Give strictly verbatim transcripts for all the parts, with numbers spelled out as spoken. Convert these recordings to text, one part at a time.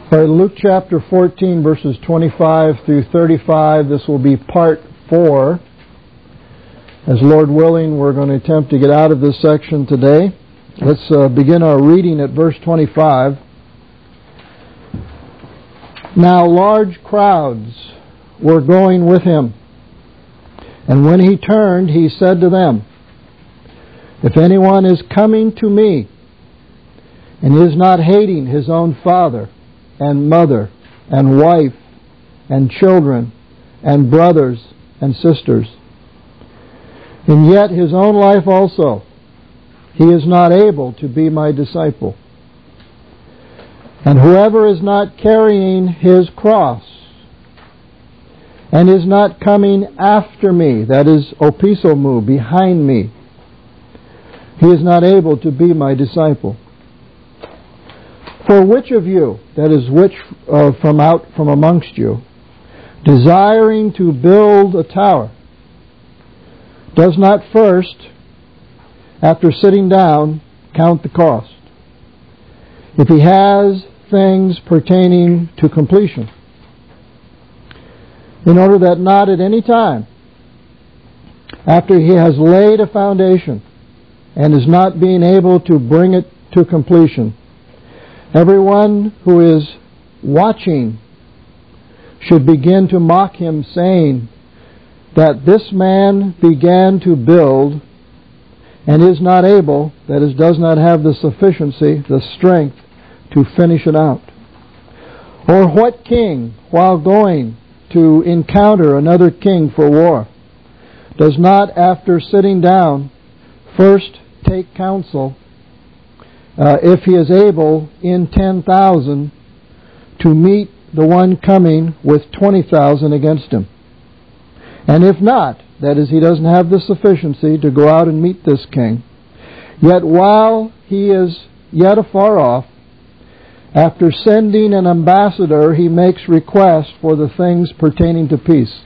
All right, Luke chapter fourteen, verses twenty-five through thirty-five. This will be part four. As Lord willing, we're going to attempt to get out of this section today. Let's uh, begin our reading at verse twenty-five. Now large crowds were going with him, and when he turned, he said to them, "If anyone is coming to me, and is not hating his own father, and mother, and wife, and children, and brothers, and sisters, and yet his own life also, he is not able to be my disciple. And whoever is not carrying his cross, and is not coming after me," that is, opisomu, behind me, "he is not able to be my disciple. For which of you," that is, which uh, from out from amongst you, "desiring to build a tower, does not first, after sitting down, count the cost, if he has things pertaining to completion, in order that not at any time, after he has laid a foundation, and is not being able to bring it to completion, everyone who is watching should begin to mock him, saying that this man began to build and is not able," that is, does not have the sufficiency, the strength to finish it out. Or what king, while going to encounter another king for war, does not, after sitting down, first take counsel, Uh, if he is able in ten thousand to meet the one coming with twenty thousand against him? And if not, that is, he doesn't have the sufficiency to go out and meet this king, yet while he is yet afar off, after sending an ambassador, he makes request for the things pertaining to peace.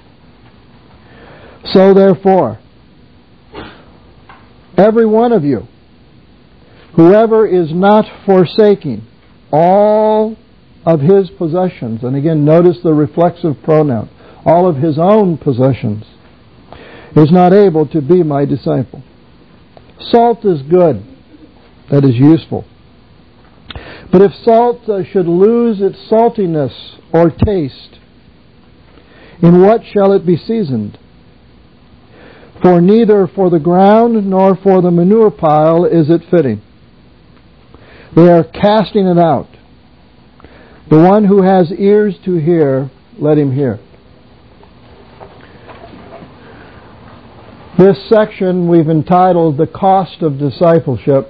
So therefore, every one of you, whoever is not forsaking all of his possessions," and again notice the reflexive pronoun, all of his own possessions, "is not able to be my disciple." Salt is good, that is useful. But if salt uh, should lose its saltiness or taste, in what shall it be seasoned? For neither for the ground nor for the manure pile is it fitting. They are casting it out. The one who has ears to hear, let him hear. This section we've entitled "The Cost of Discipleship,"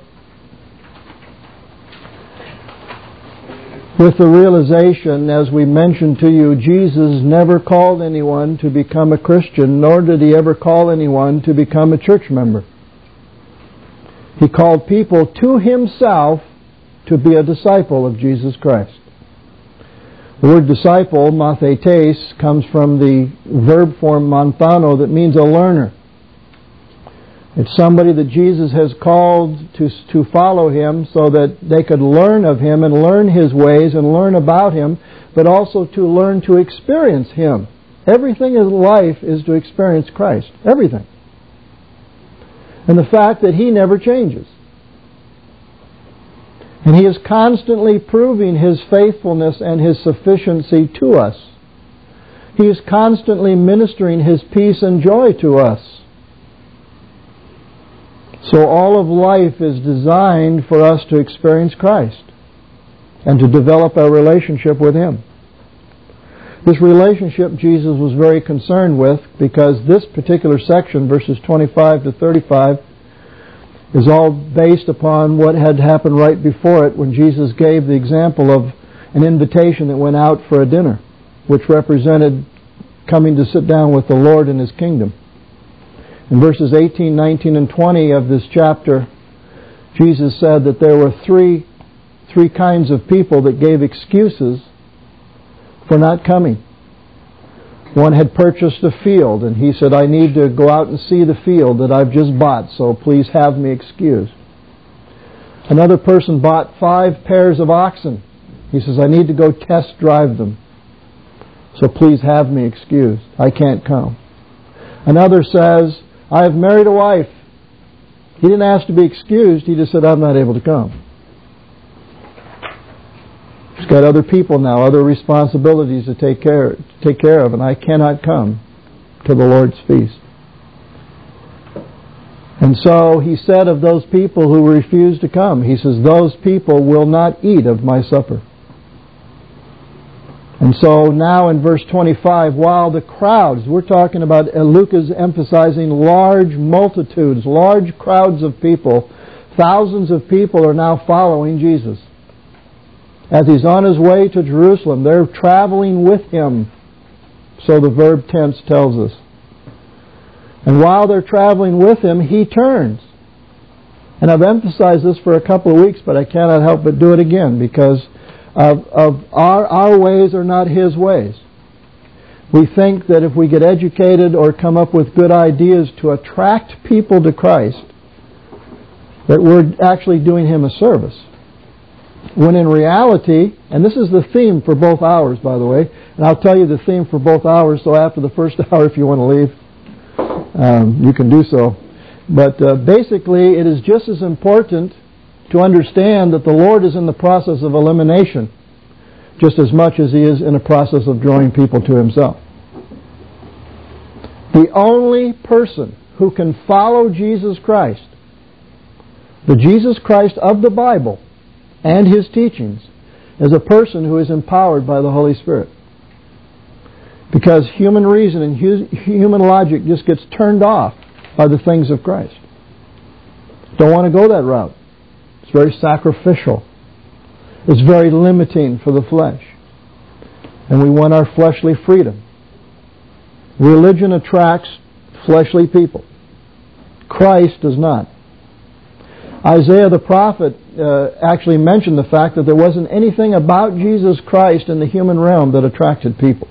with the realization, as we mentioned to you, Jesus never called anyone to become a Christian, nor did he ever call anyone to become a church member. He called people to himself to be a disciple of Jesus Christ. The word disciple, mathetes, comes from the verb form manthano, that means a learner. It's somebody that Jesus has called to, to follow him so that they could learn of him and learn his ways and learn about him, but also to learn to experience him. Everything in life is to experience Christ. Everything. And the fact that he never changes. And he is constantly proving his faithfulness and his sufficiency to us. He is constantly ministering his peace and joy to us. So all of life is designed for us to experience Christ and to develop our relationship with him. This relationship Jesus was very concerned with, because this particular section, verses twenty-five to thirty-five, is all based upon what had happened right before it, when Jesus gave the example of an invitation that went out for a dinner, which represented coming to sit down with the Lord in his kingdom. In verses eighteen, nineteen, and twenty of this chapter, Jesus said that there were three, three kinds of people that gave excuses for not coming. One had purchased a field, and he said, "I need to go out and see the field that I've just bought, so please have me excused." Another person bought five pairs of oxen, He says, I need to go test drive them. So please have me excused. I can't come. Another says, I have married a wife. He didn't ask to be excused. He just said, I'm not able to come. He's got other people now, other responsibilities to take care, to take care of, and I cannot come to the Lord's feast. And so he said of those people who refused to come, he says, those people will not eat of my supper. And so now in verse twenty-five, while the crowds, we're talking about, uh, Luke is emphasizing large multitudes, large crowds of people, thousands of people are now following Jesus. As he's on his way to Jerusalem, they're traveling with him. So the verb tense tells us. And while they're traveling with him, he turns. And I've emphasized this for a couple of weeks, but I cannot help but do it again, because of, of our, our ways are not his ways. We think that if we get educated or come up with good ideas to attract people to Christ, that we're actually doing him a service. When in reality, and this is the theme for both hours, by the way, and I'll tell you the theme for both hours, so after the first hour, if you want to leave, um, you can do so. But uh, basically, it is just as important to understand that the Lord is in the process of elimination, just as much as he is in a process of drawing people to himself. The only person who can follow Jesus Christ, the Jesus Christ of the Bible, and his teachings, is a person who is empowered by the Holy Spirit. Because human reason and hu- human logic just gets turned off by the things of Christ. Don't want to go that route. It's very sacrificial. It's very limiting for the flesh. And we want our fleshly freedom. Religion attracts fleshly people. Christ does not. Isaiah the prophet uh, actually mentioned the fact that there wasn't anything about Jesus Christ in the human realm that attracted people.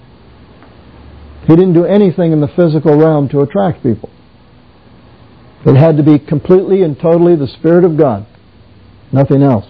He didn't do anything in the physical realm to attract people. It had to be completely and totally the Spirit of God. Nothing else.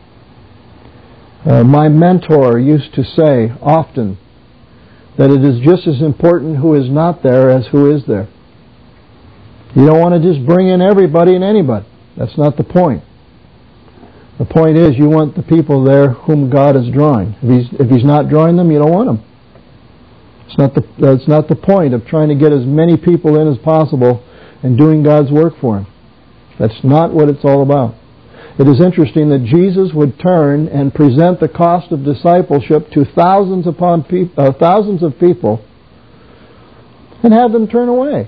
Uh, my mentor used to say often that it is just as important who is not there as who is there. You don't want to just bring in everybody and anybody. That's not the point. The point is you want the people there whom God is drawing. If he's, if he's not drawing them, you don't want them. It's not the, that's not the point of trying to get as many people in as possible and doing God's work for him. That's not what it's all about. It is interesting that Jesus would turn and present the cost of discipleship to thousands upon pe- uh, thousands of people and have them turn away.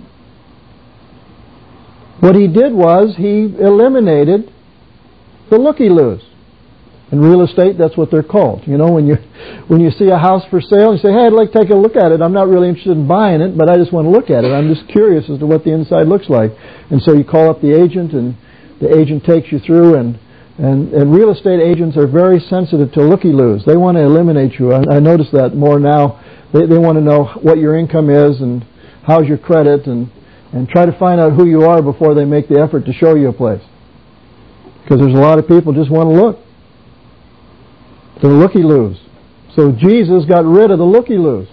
What he did was he eliminated the looky-loos. In real estate, that's what they're called. You know, when you when you see a house for sale, you say, hey, I'd like to take a look at it. I'm not really interested in buying it, but I just want to look at it. I'm just curious as to what the inside looks like. And so you call up the agent, and the agent takes you through, and, and, and real estate agents are very sensitive to looky-loos. They want to eliminate you. I, I notice that more now. They, they want to know what your income is and how's your credit, and, and try to find out who you are before they make the effort to show you a place. Because there's a lot of people just want to look. They're looky-loos. So Jesus got rid of the looky-loos.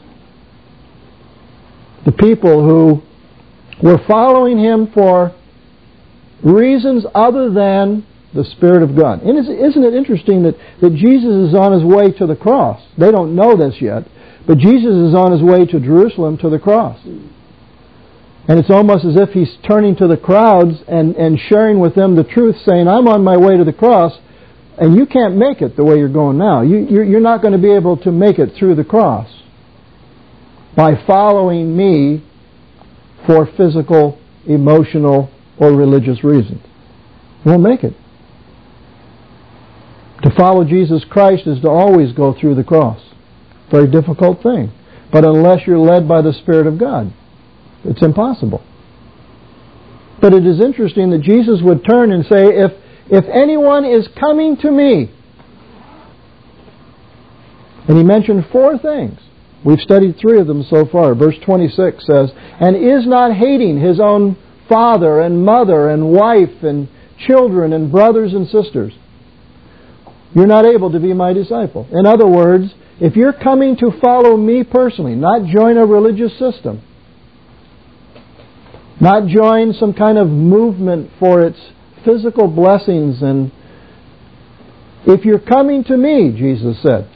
The people who were following him for reasons other than the Spirit of God. And isn't it interesting that, that Jesus is on his way to the cross? They don't know this yet, but Jesus is on his way to Jerusalem to the cross. And it's almost as if he's turning to the crowds and, and sharing with them the truth, saying, I'm on my way to the cross, and you can't make it the way you're going now. You, you're, you're not going to be able to make it through the cross by following me for physical, emotional, or religious reasons. You won't make it. To follow Jesus Christ is to always go through the cross. Very difficult thing. But unless you're led by the Spirit of God, it's impossible. But it is interesting that Jesus would turn and say, if, if anyone is coming to me, and he mentioned four things. We've studied three of them so far. Verse twenty-six says, and is not hating his own father and mother and wife and children and brothers and sisters. you're not able to be my disciple. In other words, if you're coming to follow me personally, not join a religious system, not join some kind of movement for its physical blessings, and if you're coming to me, Jesus said,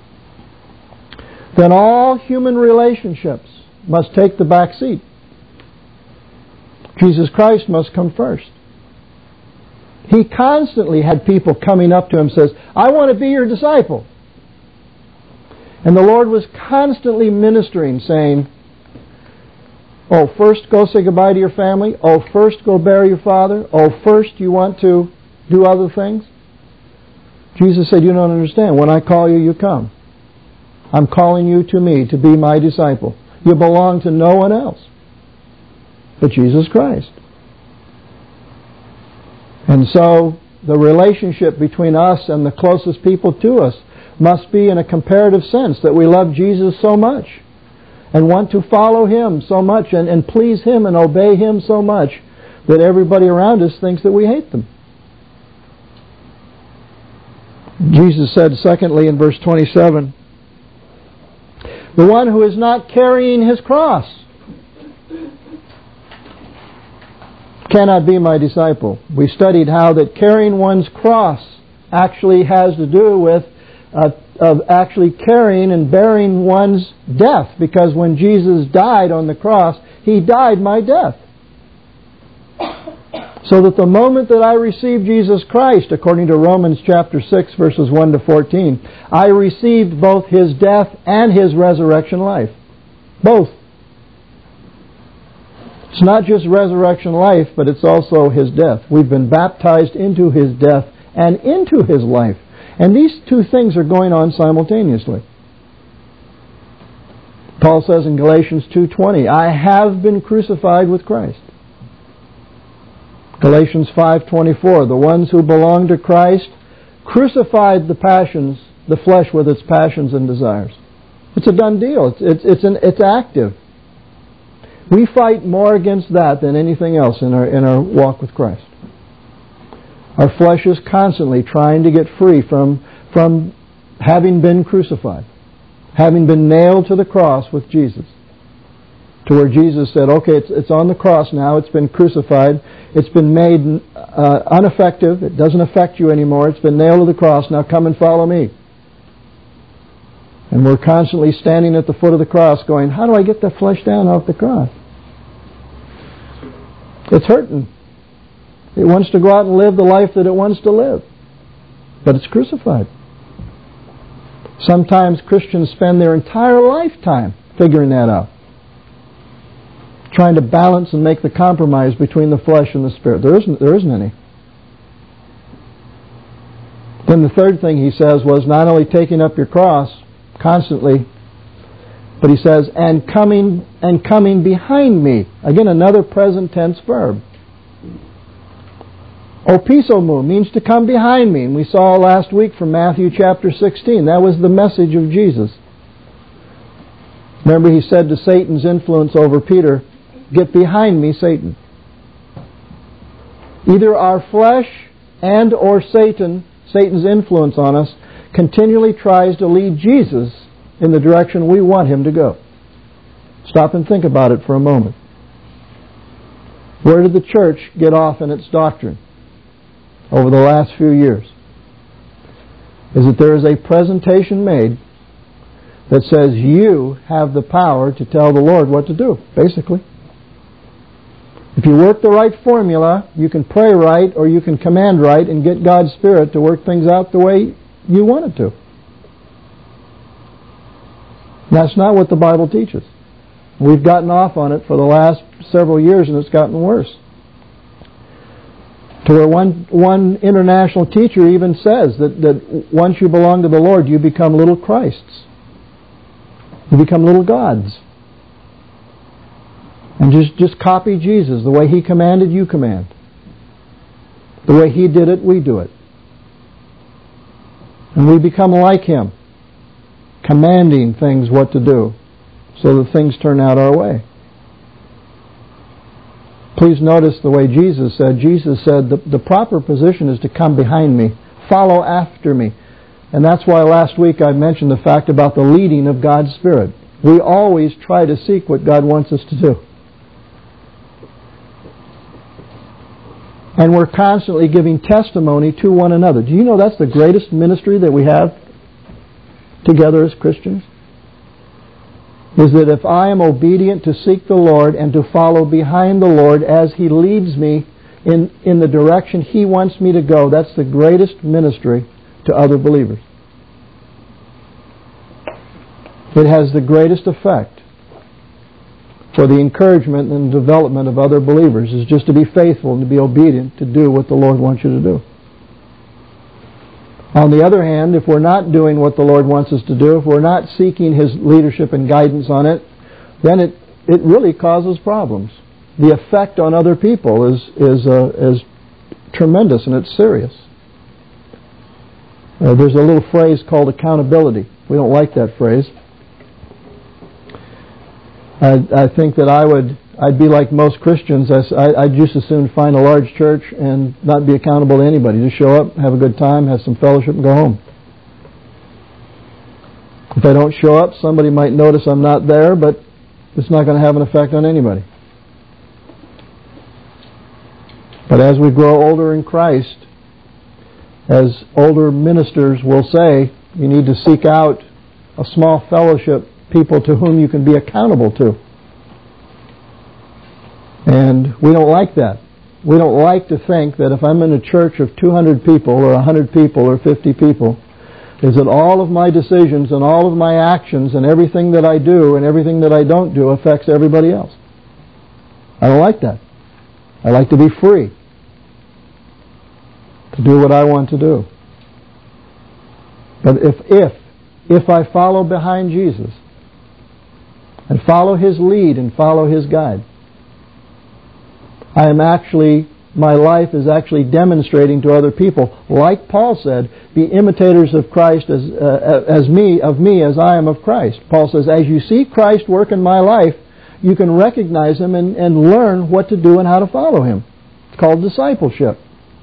then all human relationships must take the back seat. Jesus Christ must come first. He constantly had people coming up to him and says, I want to be your disciple. And the Lord was constantly ministering, saying, oh, first go say goodbye to your family. Oh, first go bury your father. Oh, first you want to do other things. Jesus said, you don't understand. When I call you, you come. I'm calling you to me to be my disciple. You belong to no one else but Jesus Christ. And so the relationship between us and the closest people to us must be in a comparative sense, that we love Jesus so much and want to follow Him so much and, and please Him and obey Him so much that everybody around us thinks that we hate them. Jesus said, secondly, in verse twenty-seven, the one who is not carrying his cross cannot be my disciple. We studied how that carrying one's cross actually has to do with uh, of actually carrying and bearing one's death, because when Jesus died on the cross, He died my death. So that the moment that I received Jesus Christ, according to Romans chapter six, verses one to fourteen, I received both His death and His resurrection life. Both. It's not just resurrection life, but it's also His death. We've been baptized into His death and into His life. And these two things are going on simultaneously. Paul says in Galatians two twenty, I have been crucified with Christ. Galatians five twenty-four, the ones who belong to Christ crucified the passions, the flesh with its passions and desires. It's a done deal. It's, it's, it's, an, it's active. We fight more against that than anything else in our, in our walk with Christ. Our flesh is constantly trying to get free from, from having been crucified, having been nailed to the cross with Jesus. To where Jesus said, okay, it's, it's on the cross now, it's been crucified, it's been made uh, ineffective, it doesn't affect you anymore, it's been nailed to the cross, now come and follow me. And we're constantly standing at the foot of the cross going, how do I get the flesh down off the cross? It's hurting. It wants to go out and live the life that it wants to live. But it's crucified. Sometimes Christians spend their entire lifetime figuring that out. Trying to balance and make the compromise between the flesh and the spirit. There isn't, there isn't any. Then the third thing he says was not only taking up your cross constantly, but he says, and coming and coming behind me. Again, another present tense verb. Opisomu means to come behind me. And we saw last week from Matthew chapter sixteen. That was the message of Jesus. Remember, he said to Satan's influence over Peter, get behind me, Satan. Either our flesh and or Satan, Satan's influence on us, continually tries to lead Jesus in the direction we want him to go. Stop and think about it for a moment. Where did the church get off in its doctrine over the last few years? Is that there is a presentation made that says you have the power to tell the Lord what to do, basically. If you work the right formula, you can pray right or you can command right and get God's Spirit to work things out the way you want it to. That's not what the Bible teaches. We've gotten off on it for the last several years and it's gotten worse. To where one, one international teacher even says that, that once you belong to the Lord, you become little Christs. You become little gods. And just, just copy Jesus. The way He commanded, you command. The way He did it, we do it. And we become like Him, commanding things what to do so that things turn out our way. Please notice the way Jesus said. Jesus said the, the proper position is to come behind me, follow after me. And that's why last week I mentioned the fact about the leading of God's Spirit. We always try to seek what God wants us to do. And we're constantly giving testimony to one another. Do you know that's the greatest ministry that we have together as Christians? Is that if I am obedient to seek the Lord and to follow behind the Lord as He leads me in, in the direction He wants me to go, that's the greatest ministry to other believers. It has the greatest effect for the encouragement and development of other believers, is just to be faithful and to be obedient to do what the Lord wants you to do. On the other hand, if we're not doing what the Lord wants us to do, if we're not seeking His leadership and guidance on it, then it, it really causes problems. The effect on other people is, is, uh, is tremendous, and it's serious. Uh, there's a little phrase called accountability. We don't like that phrase. I, I think that I would, I'd be like most Christians. I, I'd just as soon find a large church and not be accountable to anybody. Just show up, have a good time, have some fellowship, and go home. If I don't show up, somebody might notice I'm not there, but it's not going to have an effect on anybody. But as we grow older in Christ, as older ministers will say, you need to seek out a small fellowship, people to whom you can be accountable to. And we don't like that. We don't like to think that if I'm in a church of two hundred people or one hundred people or fifty people, is that all of my decisions and all of my actions and everything that I do and everything that I don't do affects everybody else. I don't like that. I like to be free to do what I want to do. But if, if, if I follow behind Jesus and follow His lead and follow His guide, I am actually, my life is actually demonstrating to other people, like Paul said, be imitators of Christ as, uh, as me, of me as I am of Christ. Paul says, as you see Christ work in my life, you can recognize Him and, and learn what to do and how to follow Him. It's called discipleship.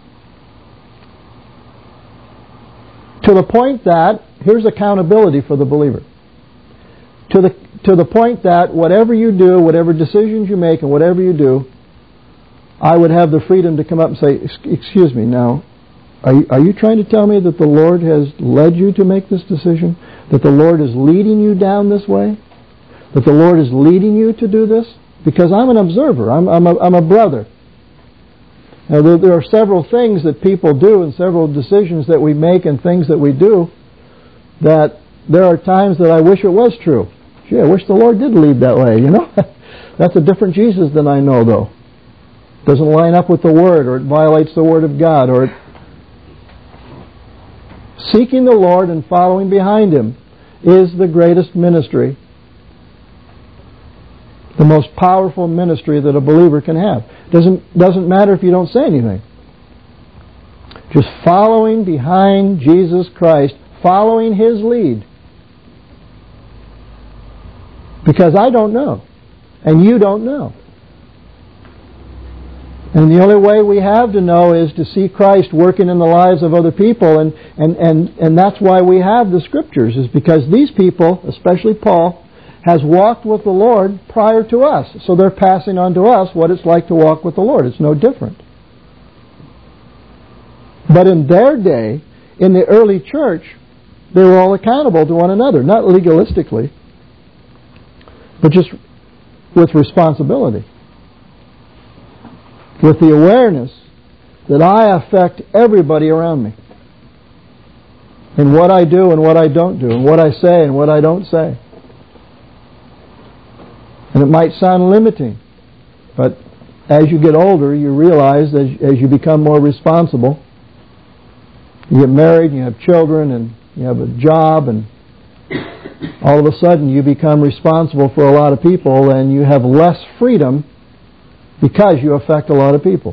To the point that, here's accountability for the believer. To the, to the point that whatever you do, whatever decisions you make and whatever you do, I would have the freedom to come up and say, excuse me, now, are you, are you trying to tell me that the Lord has led you to make this decision? That the Lord is leading you down this way? That the Lord is leading you to do this? Because I'm an observer. I'm, I'm, a, I'm a brother. Now, there, there are several things that people do and several decisions that we make and things that we do that there are times that I wish it was true. Gee, I wish the Lord did lead that way, you know? That's a different Jesus than I know, though. Doesn't line up with the Word, or it violates the Word of God, or it... Seeking the Lord and following behind Him is the greatest ministry, the most powerful ministry that a believer can have. Doesn't doesn't matter if you don't say anything. Just following behind Jesus Christ, following His lead. Because I don't know, and you don't know. And the only way we have to know is to see Christ working in the lives of other people, and, and, and, and that's why we have the Scriptures, is because these people, especially Paul, has walked with the Lord prior to us. So they're passing on to us what it's like to walk with the Lord. It's no different. But in their day, in the early church, they were all accountable to one another, not legalistically, but just with responsibility. With the awareness that I affect everybody around me in what I do and what I don't do, and what I say and what I don't say. And it might sound limiting, but as you get older, you realize as, as you become more responsible, you get married, you have children, and you have a job, and all of a sudden you become responsible for a lot of people, and you have less freedom because you affect a lot of people.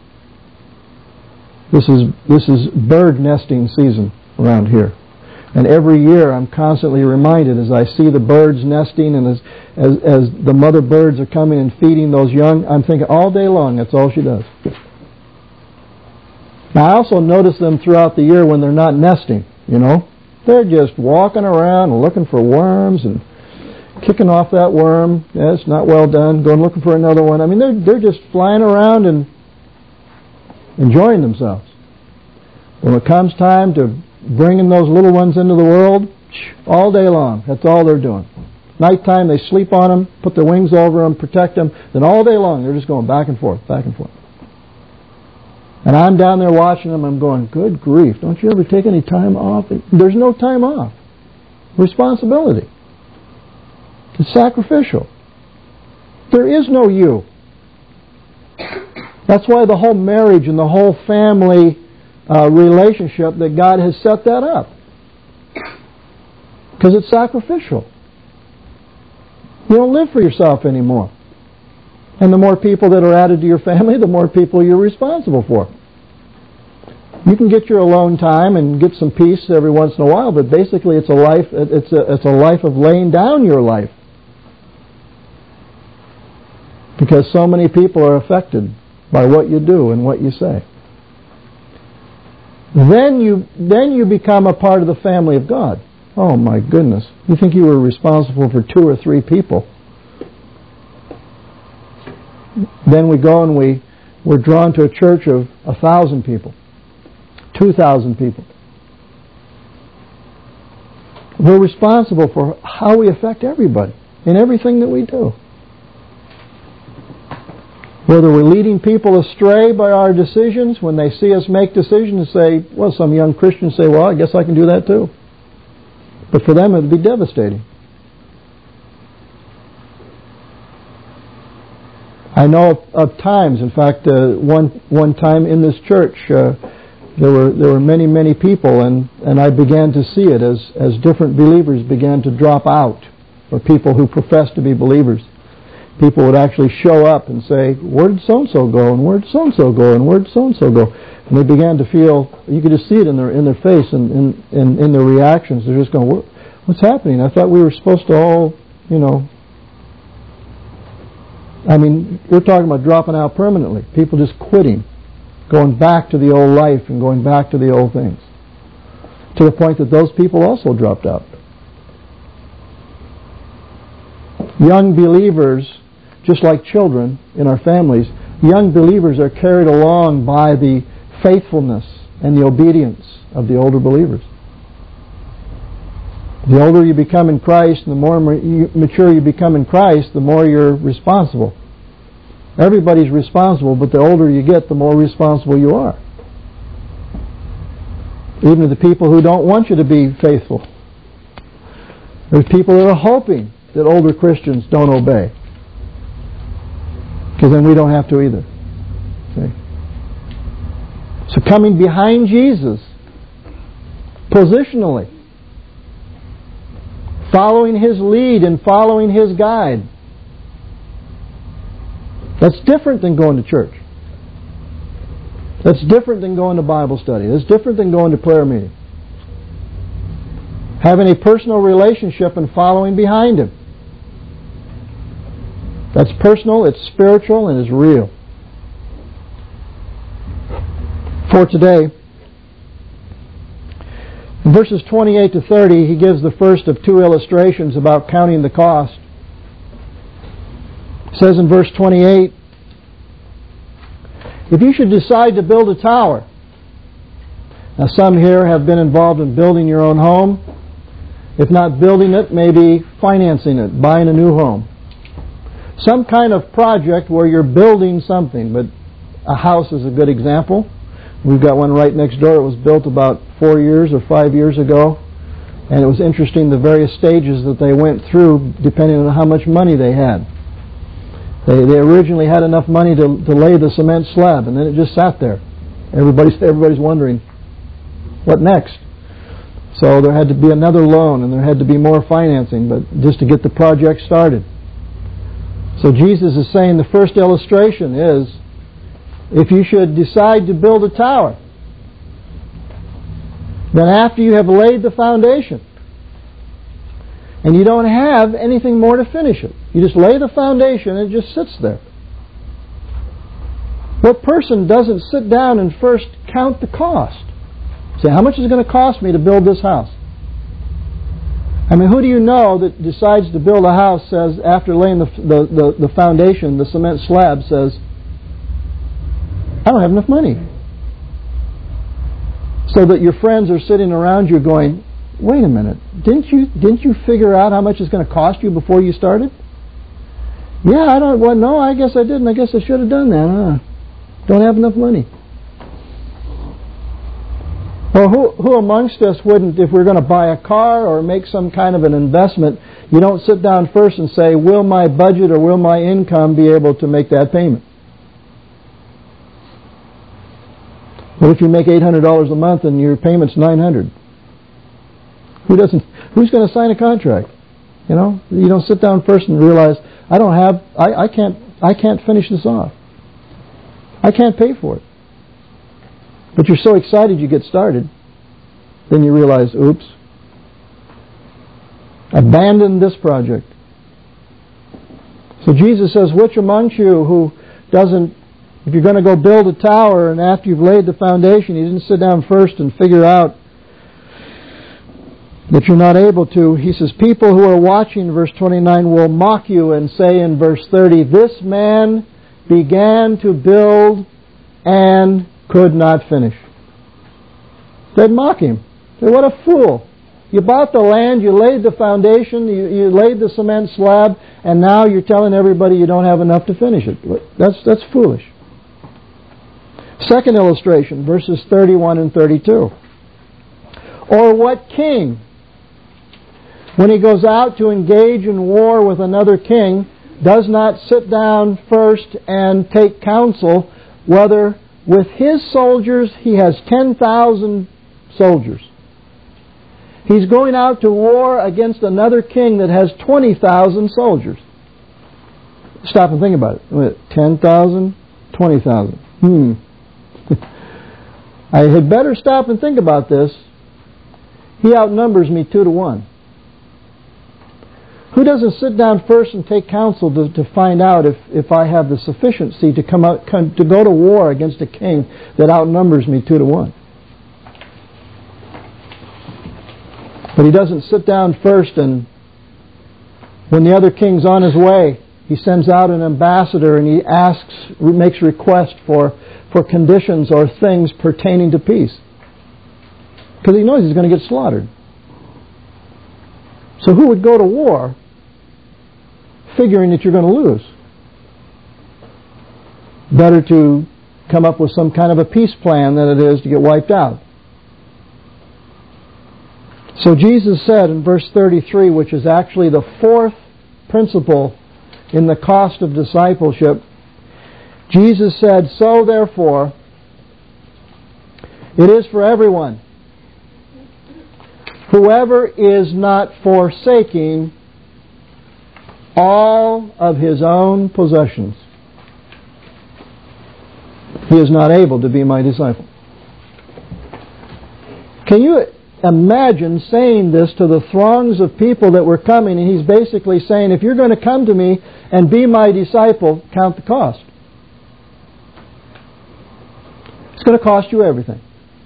This is this is bird nesting season around here. And every year I'm constantly reminded as I see the birds nesting and as, as, as the mother birds are coming and feeding those young, I'm thinking all day long that's all she does. Now I also notice them throughout the year when they're not nesting, you know. They're just walking around and looking for worms and kicking off that worm. Yeah, it's not well done. Going looking for another one. I mean, they're, they're just flying around and enjoying themselves. When it comes time to bringing those little ones into the world, all day long, that's all they're doing. Nighttime, they sleep on them, put their wings over them, protect them. Then all day long, they're just going back and forth, back and forth. And I'm down there watching them, I'm going, good grief, don't you ever take any time off? There's no time off. Responsibility. It's sacrificial. There is no you. That's why the whole marriage and the whole family uh, relationship, that God has set that up. Because it's sacrificial. You don't live for yourself anymore. And the more people that are added to your family, the more people you're responsible for. You can get your alone time and get some peace every once in a while, but basically it's a life it's a, it's a life of laying down your life. Because so many people are affected by what you do and what you say. Then you then you become a part of the family of God. Oh my goodness. You think you were responsible for two or three people. Then we go and we, we're drawn to a church of a thousand people. Two thousand people. We're responsible for how we affect everybody in everything that we do. Whether we're leading people astray by our decisions, when they see us make decisions, say, well, some young Christians say, well, I guess I can do that too. But for them it would be devastating. I know of, of times, in fact, uh, one one time in this church, uh, there were there were many, many people, and, and I began to see it as, as different believers began to drop out, or people who profess to be believers. People would actually show up and say, where did so-and-so go, and where did so-and-so go, and where did so-and-so go? And they began to feel, you could just see it in their in their face and in, in, in their reactions. They're just going, what, what's happening? I thought we were supposed to all, you know... I mean, we're talking about dropping out permanently. People just quitting, going back to the old life and going back to the old things. To the point that those people also dropped out. Young believers, just like children in our families, young believers are carried along by the faithfulness and the obedience of the older believers. The older you become in Christ, and the more mature you become in Christ, the more you're responsible. Everybody's responsible, but the older you get, the more responsible you are. Even to the people who don't want you to be faithful. There's people that are hoping that older Christians don't obey. Because then we don't have to either. See? So coming behind Jesus, positionally, following His lead and following His guide. That's different than going to church. That's different than going to Bible study. That's different than going to prayer meeting. Having a personal relationship and following behind Him. That's personal, it's spiritual, and it's real. For today, in verses twenty-eight to thirty, he gives the first of two illustrations about counting the cost. It says in verse twenty-eight, if you should decide to build a tower. Now some here have been involved in building your own home. If not building it, maybe financing it, buying a new home. Some kind of project where you're building something, but a house is a good example. We've got one right next door. It was built about four years or five years ago. And it was interesting the various stages that they went through depending on how much money they had. They they originally had enough money to, to lay the cement slab, and then it just sat there. Everybody's, everybody's wondering, what next? So there had to be another loan, and there had to be more financing, but just to get the project started. So Jesus is saying the first illustration is, if you should decide to build a tower, then after you have laid the foundation, and you don't have anything more to finish it, you just lay the foundation and it just sits there. What person doesn't sit down and first count the cost? Say, how much is it going to cost me to build this house? I mean, who do you know that decides to build a house, says, after laying the, the, the, the foundation, the cement slab, says, I don't have enough money. So that your friends are sitting around you going, wait a minute, didn't you didn't you figure out how much it's going to cost you before you started? Yeah, I don't, well, no, I guess I didn't. I guess I should have done that, huh? Don't have enough money. Well, who, who amongst us wouldn't, if we're going to buy a car or make some kind of an investment, you don't sit down first and say, will my budget or will my income be able to make that payment? What if you make eight hundred dollars a month and your payment's nine hundred dollars? Who doesn't? Who's going to sign a contract? You know, you don't sit down first and realize, I don't have, I, I can't, I can't finish this off. I can't pay for it. But you're so excited you get started, then you realize, oops, abandon this project. So Jesus says, which amongst you who doesn't, if you're going to go build a tower and after you've laid the foundation, you didn't sit down first and figure out that you're not able to. He says, people who are watching, verse twenty-nine, will mock you and say in verse thirty, this man began to build and could not finish. They'd mock him. Say, what a fool. You bought the land, you laid the foundation, you, you laid the cement slab, and now you're telling everybody you don't have enough to finish it. That's, that's foolish. Second illustration, verses thirty-one and thirty-two. Or what king, when he goes out to engage in war with another king, does not sit down first and take counsel whether with his soldiers he has ten thousand soldiers. He's going out to war against another king that has twenty thousand soldiers. Stop and think about it. ten thousand, twenty thousand. Hmm. I had better stop and think about this. He outnumbers me two to one. Who doesn't sit down first and take counsel to, to find out if, if I have the sufficiency to come out come, to go to war against a king that outnumbers me two to one? But he doesn't sit down first, and when the other king's on his way, he sends out an ambassador and he asks, makes request for, for conditions or things pertaining to peace. Because he knows he's going to get slaughtered. So who would go to war figuring that you're going to lose? Better to come up with some kind of a peace plan than it is to get wiped out. So Jesus said in verse thirty-three, which is actually the fourth principle in the cost of discipleship, Jesus said, so therefore, it is for everyone. Whoever is not forsaking all of his own possessions, he is not able to be my disciple. Can you imagine saying this to the throngs of people that were coming? And he's basically saying, if you're going to come to me and be my disciple, count the cost. It's going to cost you everything.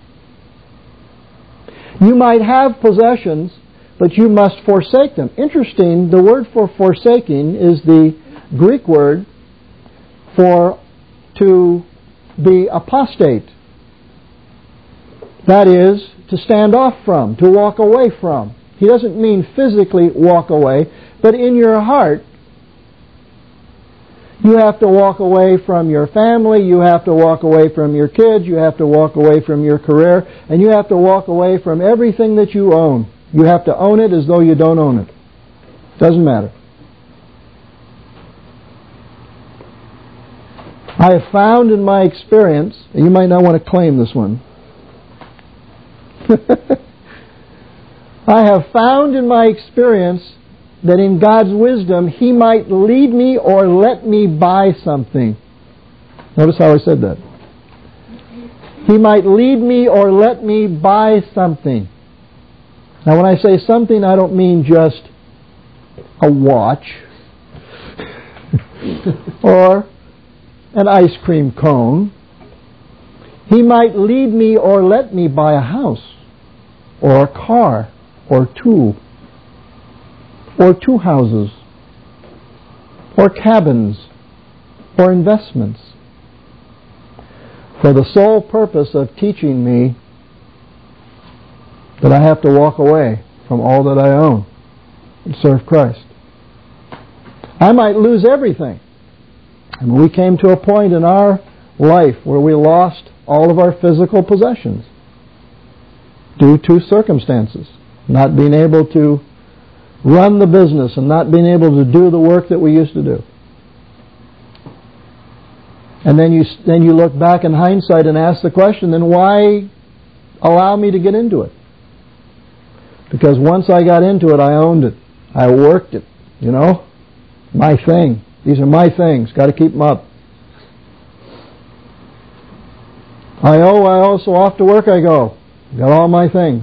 You might have possessions, but you must forsake them. Interesting, the word for forsaking is the Greek word for to be apostate. That is, to stand off from, to walk away from. He doesn't mean physically walk away, but in your heart, you have to walk away from your family, you have to walk away from your kids, you have to walk away from your career, and you have to walk away from everything that you own. You have to own it as though you don't own it. Doesn't matter. I have found in my experience, and you might not want to claim this one, I have found in my experience that in God's wisdom, He might lead me or let me buy something. Notice how I said that. He might lead me or let me buy something. Now when I say something, I don't mean just a watch or an ice cream cone. He might lead me or let me buy a house or a car or a tool. or two houses, or cabins, or investments, for the sole purpose of teaching me that I have to walk away from all that I own and serve Christ. I might lose everything. And we came to a point in our life where we lost all of our physical possessions due to circumstances, not being able to run the business and not being able to do the work that we used to do. And then you then you look back in hindsight and ask the question, then why allow me to get into it? Because once I got into it, I owned it. I worked it, you know? My thing. These are my things. Got to keep them up. I owe, I owe, so off to work I go. Got all my things.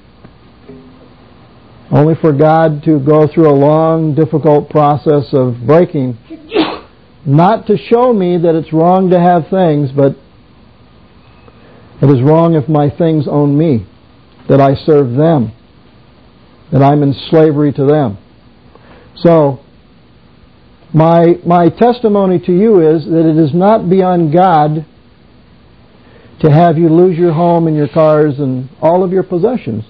Only for God to go through a long, difficult process of breaking, not to show me that it's wrong to have things, but it is wrong if my things own me, that I serve them, that I'm in slavery to them. So, my my testimony to you is that it is not beyond God to have you lose your home and your cars and all of your possessions.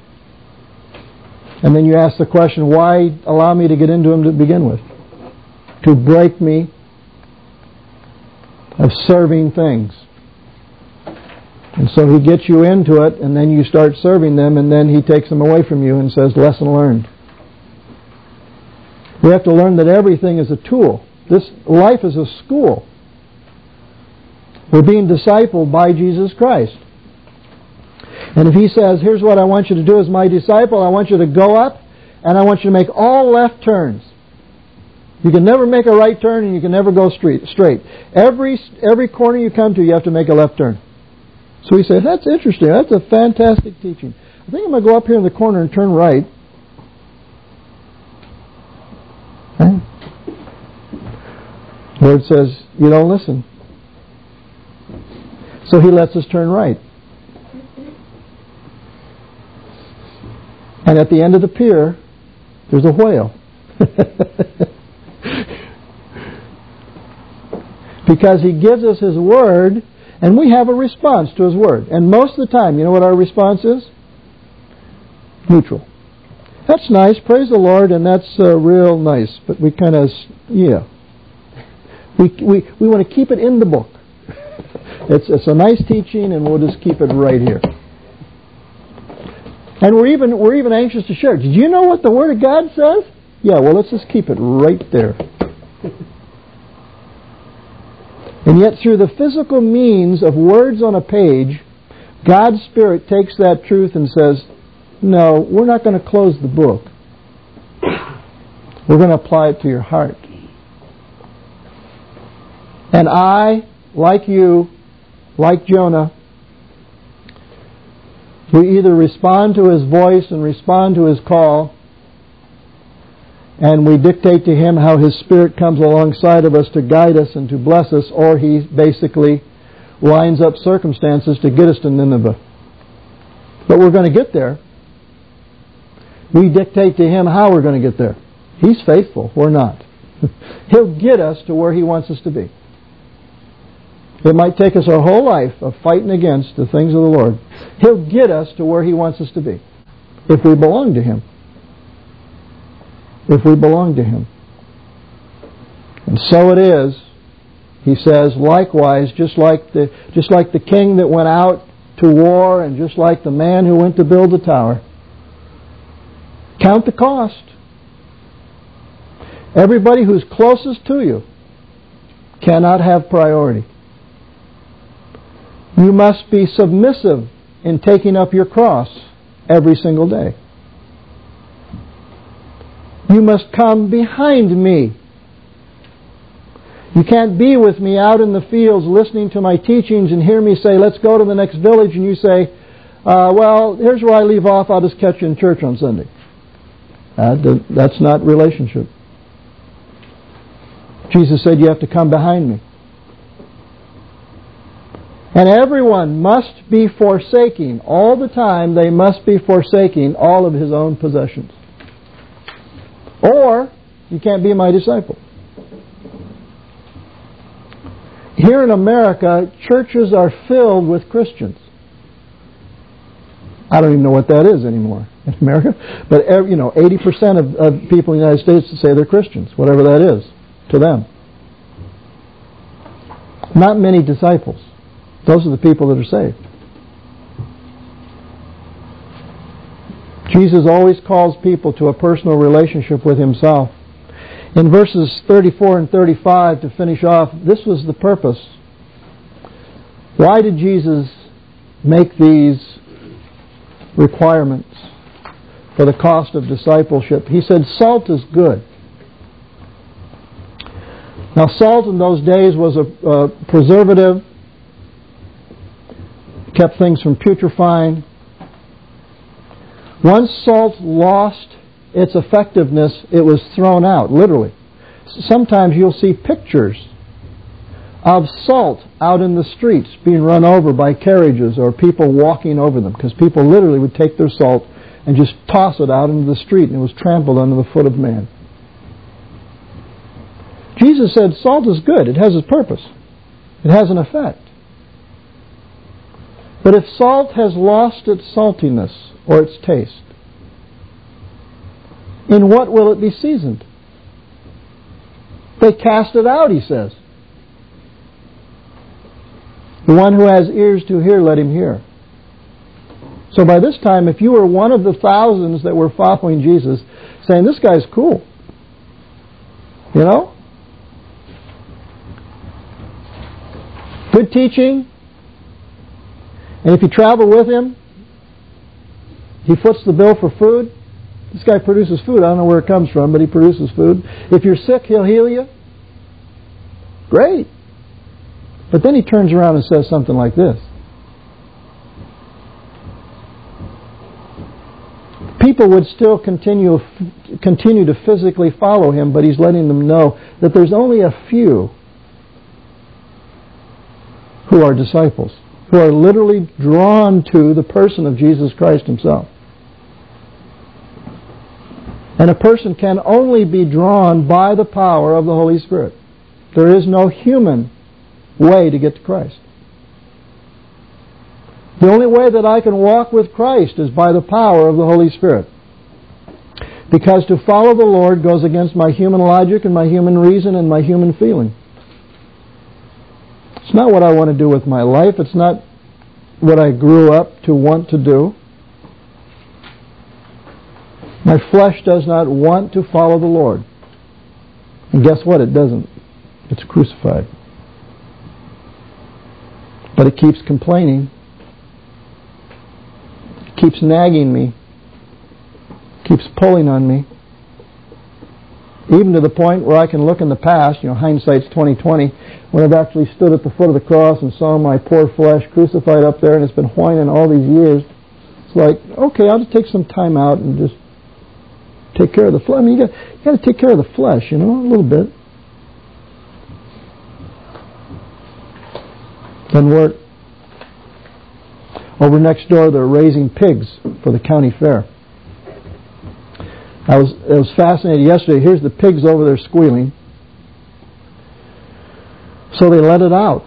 And then you ask the question, why allow me to get into them to begin with? To break me of serving things. And so He gets you into it, and then you start serving them, and then He takes them away from you and says, lesson learned. We have to learn that everything is a tool. This life is a school. We're being discipled by Jesus Christ. And if He says, here's what I want you to do as my disciple, I want you to go up, and I want you to make all left turns. You can never make a right turn, and you can never go straight. straight. Every, every corner you come to, you have to make a left turn. So we say, that's interesting. That's a fantastic teaching. I think I'm going to go up here in the corner and turn right. Okay. The Lord says, you don't listen. So He lets us turn right. And at the end of the pier, there's a whale. Because He gives us His Word, and we have a response to His Word. And most of the time, you know what our response is? Neutral. That's nice, praise the Lord, and that's uh, real nice. But we kind of, yeah. We, we, we want to keep it in the book. It's, it's a nice teaching, and we'll just keep it right here. And we're even we're even anxious to share. Did you know what the Word of God says? Yeah, well, let's just keep it right there. And yet, through the physical means of words on a page, God's Spirit takes that truth and says, no, we're not going to close the book. We're going to apply it to your heart. And I, like you, like Jonah, we either respond to His voice and respond to His call, and we dictate to Him how His Spirit comes alongside of us to guide us and to bless us, or He basically lines up circumstances to get us to Nineveh. But we're going to get there. We dictate to Him how we're going to get there. He's faithful. We're not. He'll get us to where He wants us to be. It might take us our whole life of fighting against the things of the Lord. He'll get us to where He wants us to be, if we belong to Him. If we belong to Him. And so it is, He says, likewise, just like the just like the king that went out to war, and just like the man who went to build the tower, count the cost. Everybody who's closest to you cannot have priority. You must be submissive in taking up your cross every single day. You must come behind me. You can't be with me out in the fields listening to my teachings and hear me say, let's go to the next village, and you say, uh, well, here's where I leave off, I'll just catch you in church on Sunday. Uh, that's not relationship. Jesus said you have to come behind me. And everyone must be forsaking, all the time they must be forsaking all of his own possessions. or you can't be my disciple. Here in America, churches are filled with Christians. I don't even know what that is anymore in America. But, you know, eighty percent of, of people in the United States say they're Christians, whatever that is, to them. Not many disciples. Those are the people that are saved. Jesus always calls people to a personal relationship with Himself. In verses thirty-four and thirty-five, to finish off, this was the purpose. Why did Jesus make these requirements for the cost of discipleship? He said, salt is good. Now, salt in those days was a, a preservative, kept things from putrefying. Once salt lost its effectiveness, it was thrown out, literally. Sometimes you'll see pictures of salt out in the streets being run over by carriages or people walking over them, because people literally would take their salt and just toss it out into the street, and it was trampled under the foot of man. Jesus said salt is good. It has a purpose. It has an effect. But if salt has lost its saltiness or its taste, in what will it be seasoned? They cast it out, He says. The one who has ears to hear, let him hear. So by this time, if you were one of the thousands that were following Jesus, saying, this guy's cool, you know? Good teaching. And if you travel with him, he foots the bill for food. This guy produces food. I don't know where it comes from, but he produces food. If you're sick, he'll heal you. Great. But then he turns around and says something like this. People would still continue continue to physically follow him, but he's letting them know that there's only a few who are disciples, who are literally drawn to the person of Jesus Christ Himself. And a person can only be drawn by the power of the Holy Spirit. There is no human way to get to Christ. The only way that I can walk with Christ is by the power of the Holy Spirit. Because to follow the Lord goes against my human logic and my human reason and my human feeling. It's not what I want to do with my life. It's not what I grew up to want to do. My flesh does not want to follow the Lord. And guess what? It doesn't. It's crucified. But it keeps complaining. It keeps nagging me. It keeps pulling on me. Even to the point where I can look in the past, you know, hindsight's twenty twenty, when I've actually stood at the foot of the cross and saw my poor flesh crucified up there, and it's been whining all these years. It's like, okay, I'll just take some time out and just take care of the flesh. I mean, you got, you got to take care of the flesh, you know, a little bit. Doesn't work. Over next door, they're raising pigs for the county fair. I was I was fascinated yesterday. Here's the pigs over there squealing. So they let it out.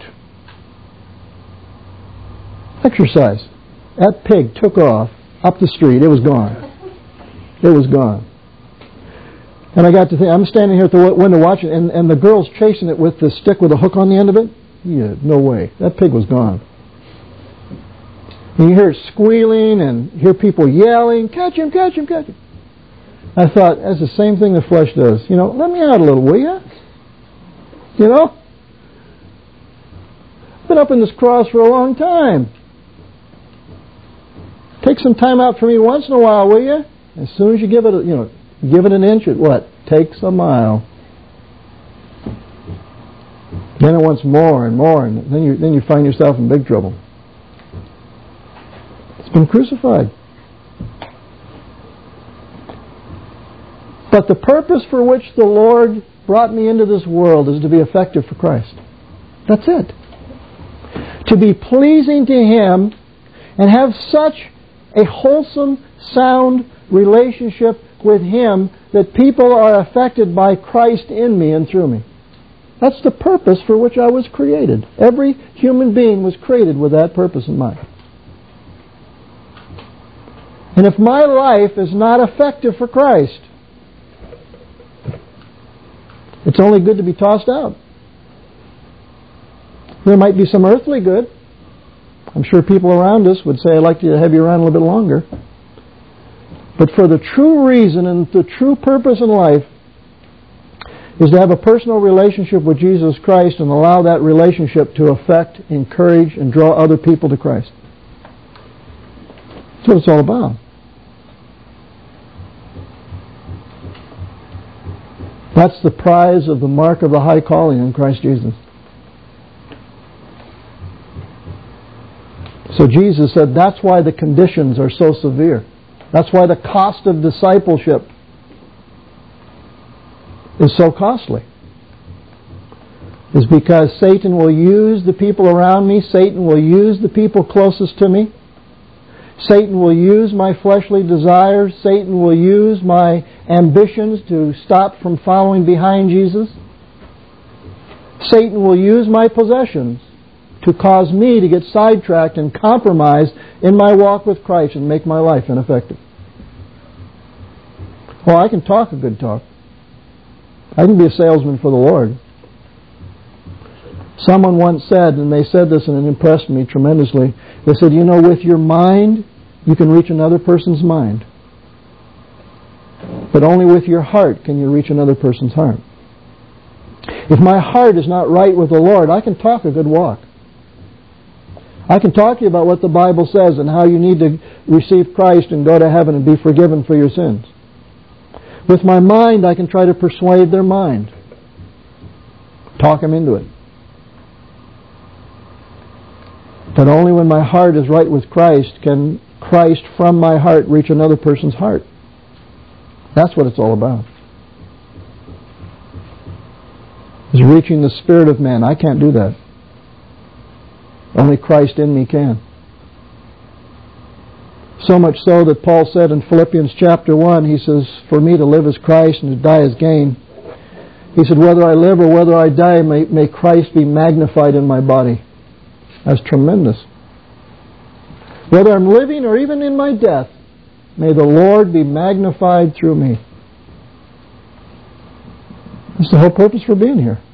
Exercise. That pig took off up the street. It was gone. It was gone. And I got to think, I'm standing here at the window watching, and, and the girl's chasing it with the stick with a hook on the end of it. Yeah, no way. That pig was gone. And you hear it squealing and hear people yelling, catch him, catch him, catch him. I thought, that's the same thing the flesh does. You know, let me out a little, will you? You know? I've been up in this cross for a long time. Take some time out for me once in a while, will you? As soon as you give it, a, you know, give it an inch, it what? Takes a mile. Then it wants more and more, and then you then you find yourself in big trouble. It's been crucified. But the purpose for which the Lord brought me into this world is to be effective for Christ. That's it. To be pleasing to Him and have such a wholesome, sound relationship with Him that people are affected by Christ in me and through me. That's the purpose for which I was created. Every human being was created with that purpose in mind. And if my life is not effective for Christ, it's only good to be tossed out. There might be some earthly good. I'm sure people around us would say, I'd like to have you around a little bit longer. But for the true reason and the true purpose in life is to have a personal relationship with Jesus Christ and allow that relationship to affect, encourage, and draw other people to Christ. That's what it's all about. That's the prize of the mark of the high calling in Christ Jesus. So Jesus said that's why the conditions are so severe. That's why the cost of discipleship is so costly. Is because Satan will use the people around me. Satan will use the people closest to me. Satan will use my fleshly desires. Satan will use my ambitions to stop from following behind Jesus. Satan will use my possessions to cause me to get sidetracked and compromised in my walk with Christ and make my life ineffective. Well, I can talk a good talk. I can be a salesman for the Lord. Someone once said, and they said this and it impressed me tremendously, they said, you know, with your mind, you can reach another person's mind. But only with your heart can you reach another person's heart. If my heart is not right with the Lord, I can talk a good walk. I can talk to you about what the Bible says and how you need to receive Christ and go to heaven and be forgiven for your sins. With my mind, I can try to persuade their mind. Talk them into it. But only when my heart is right with Christ can Christ from my heart reach another person's heart. That's what it's all about. It's reaching the spirit of man. I can't do that. Only Christ in me can. So much so that Paul said in Philippians chapter one, he says, for me to live is Christ and to die is gain. He said, whether I live or whether I die, may, may Christ be magnified in my body. That's tremendous. Whether I'm living or even in my death, may the Lord be magnified through me. That's the whole purpose for being here.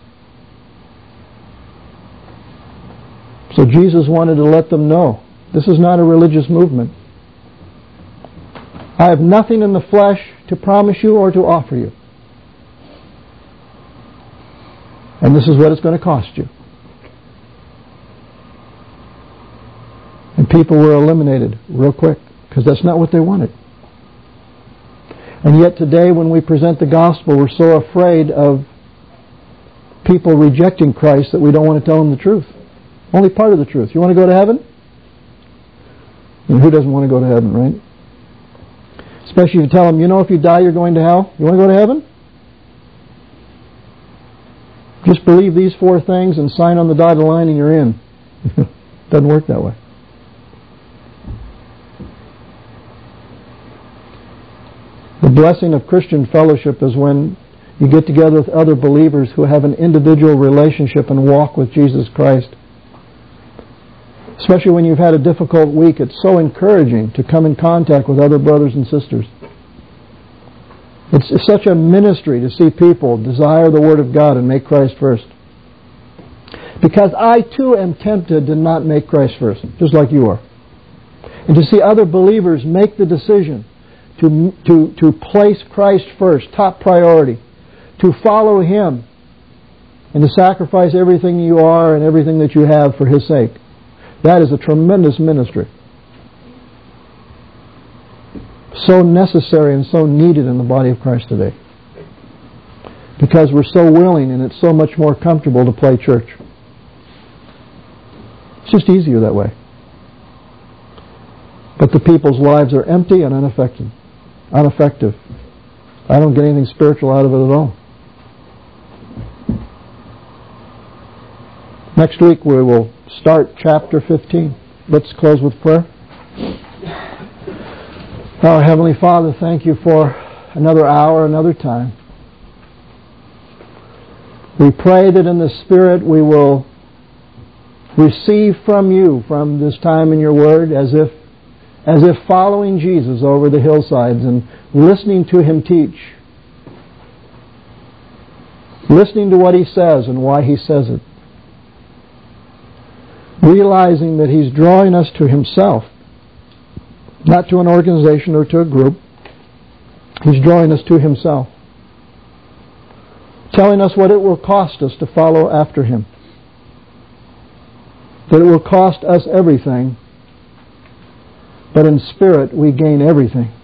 So Jesus wanted to let them know, this is not a religious movement. I have nothing in the flesh to promise you or to offer you. And this is what it's going to cost you. And people were eliminated real quick because that's not what they wanted. And yet today when we present the gospel, we're so afraid of people rejecting Christ that we don't want to tell them the truth. Only part of the truth. You want to go to heaven? And who doesn't want to go to heaven, right? Especially if you tell them, you know, if you die, you're going to hell. You want to go to heaven? Just believe these four things and sign on the dotted line and you're in. Doesn't work that way. The blessing of Christian fellowship is when you get together with other believers who have an individual relationship and walk with Jesus Christ. Especially when you've had a difficult week, it's so encouraging to come in contact with other brothers and sisters. It's such a ministry to see people desire the Word of God and make Christ first. Because I too am tempted to not make Christ first, just like you are. And to see other believers make the decision to, to, to place Christ first, top priority, to follow Him, and to sacrifice everything you are and everything that you have for His sake. That is a tremendous ministry. So necessary and so needed in the body of Christ today. Because we're so willing and it's so much more comfortable to play church. It's just easier that way. But the people's lives are empty and unaffected. Ineffective. I don't get anything spiritual out of it at all. Next week we will start chapter fifteen. Let's close with prayer. Our Heavenly Father, thank you for another hour, another time. We pray that in the Spirit we will receive from you from this time in your Word as if as if following Jesus over the hillsides and listening to Him teach. Listening to what He says and why He says it. Realizing that He's drawing us to Himself, not to an organization or to a group. He's drawing us to Himself. Telling us what it will cost us to follow after Him. That it will cost us everything, but in spirit we gain everything.